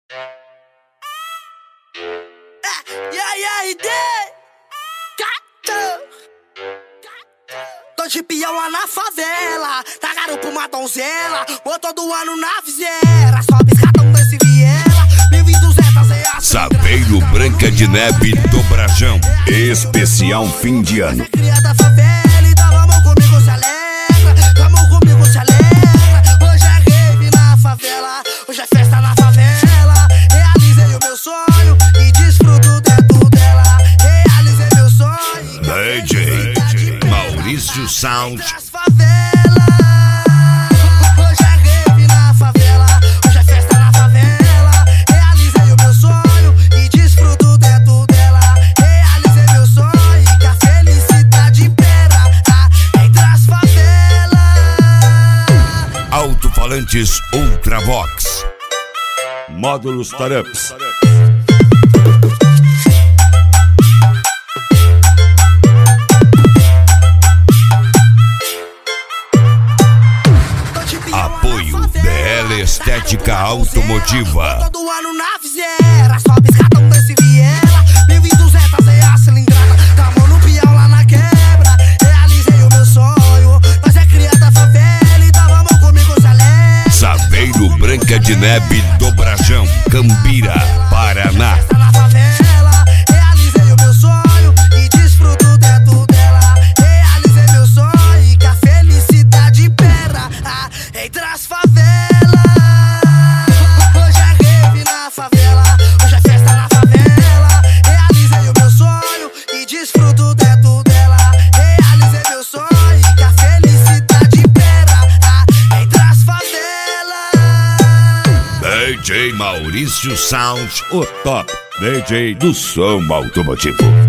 E aí, RD? Tô de peão lá na favela, tá garupa uma donzela, vou todo ano na viseira, sobe escadão desse viela, 1200 é a Saveiro Branca de Neve do Brajão, especial fim de ano. Cria da favela, então vamos comigo se alegra, vamos comigo se alegra. Hoje é rave na favela, hoje é festa na favela. Realizei o meu sonho e desfruto dentro dela. Realizei meu sonho. DJ Maurício Sound. Nas favelas. Hoje é rave na favela, hoje é festa na favela. Realizei o meu sonho e desfruto dentro dela. Realizei meu sonho e que a felicidade impera entre as favelas. Alto-falantes Ultravox. Módulos Tareps. Apoio BL Estética Automotiva. Todo ano na viseira, sobe escadão desse viela, 1200 é a cilindrada, tamo no peão lá na quebra. Realizei o meu sonho, nós é cria da favela, então vamos comigo se alegra. Saveiro Branca de Neve do Brajão, Cambira, Paraná. Festa na favela, realizei o meu sonho e desfruto dentro dela. Realizei meu sonho e que a felicidade impera entre as favelas. Hoje é rave na favela, hoje é festa na favela. Realizei o meu sonho e desfruto dentro dela. Realizei meu sonho e que a felicidade impera entre as favelas. DJ Maurício Sound. O top DJ do som automotivo.